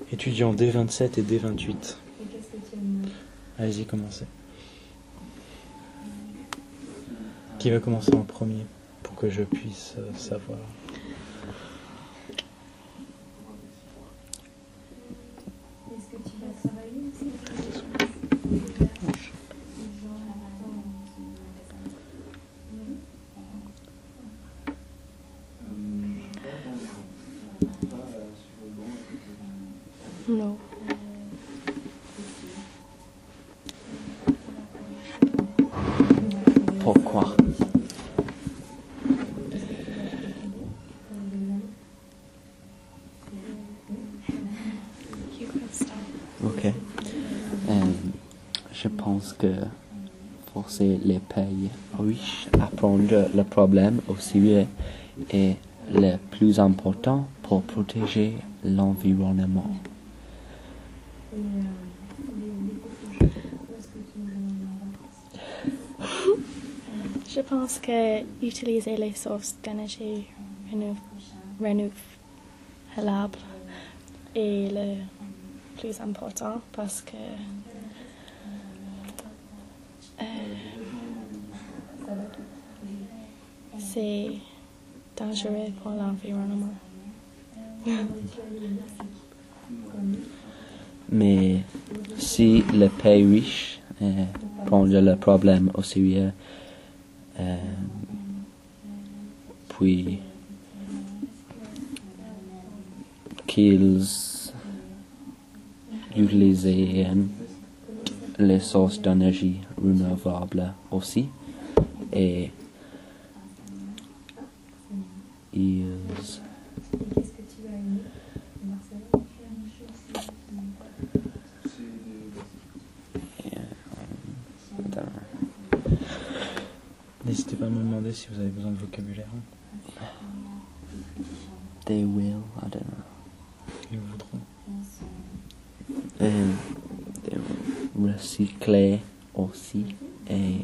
étudiant D27 et D28. Et qu'est-ce que tu as demandé? Allez-y, commencez. Qui va commencer en premier pour que je puisse savoir? Est-ce que tu vas travailler aussi? Non. Pourquoi? Ok. Je pense que forcer les pays riches à prendre le problème au sérieux est le plus important pour protéger l'environnement. Je pense que utiliser les sources d'énergie renouvelables est le plus important parce que c'est dangereux pour l'environnement. Mais si les pays riches prennent le problème au sérieux, puis qu'ils utilisent les sources d'énergie renouvelables aussi, et ils Qu'est-ce que tu as aimé? Marcelo, tu as une chose? N'hésitez pas à me demander si vous avez besoin de vocabulaire. they will, I don't know. Ils voudront. Recycler aussi et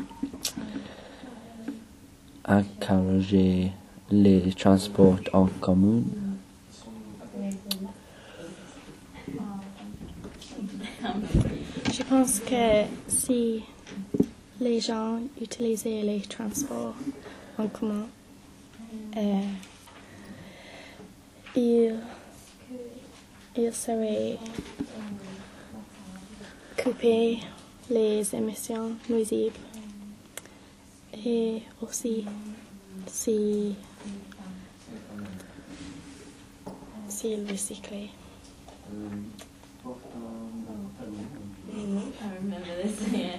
encourager les transports en commun. Je pense que si les gens utilisaient les transports en commun, ils seraient couper les émissions nuisibles et aussi s'ils recyclaient. I remember this, yeah.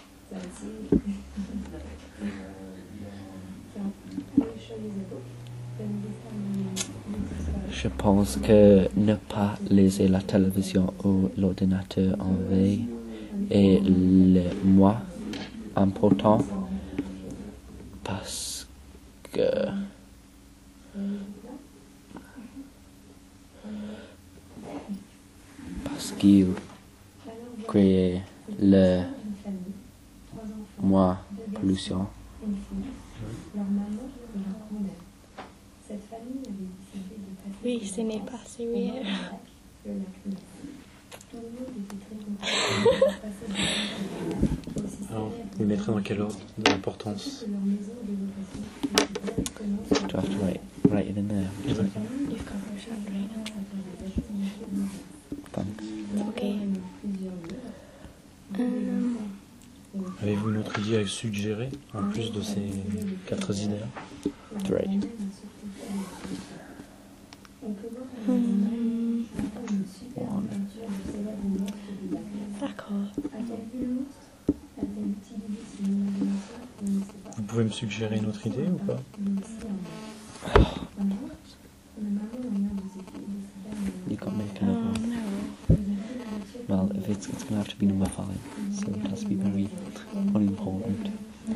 Je pense que ne pas laisser la télévision ou l'ordinateur en veille est le moins important parce qu'il crée le moins pollution. Oui, ce n'est pas sérieux. Alors, vous mettrez dans quel ordre de l'importance? Do I have to write it in there? Thanks. Ok. Avez-vous une autre idée à suggérer, en plus de ces 4 idées? 3. D'accord. Vous pouvez me suggérer une autre idée ou pas? You can't make another one. No. Well, if it's going to have to be number 5, so it has to be very unimportant.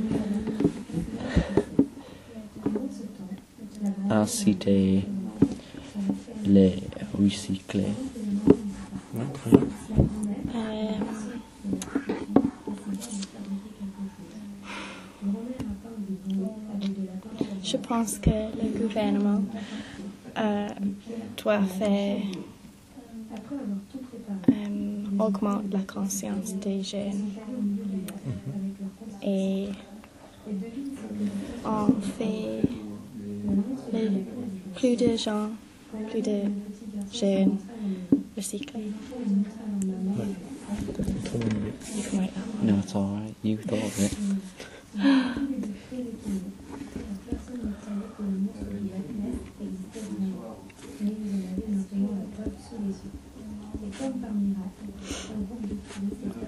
Inciter les recycler. Ouais, très bien. Je pense que le gouvernement doit faire Après avoir tout préparé, augmente la conscience des jeunes et on fait plus de gens, plus de jeunes recyclés. Trop bonne idée. You can write that one. No, it's alright. You thought of it. mais vous en avez maintenant la preuve sous les yeux. Et comme par miracle, un groupe de filles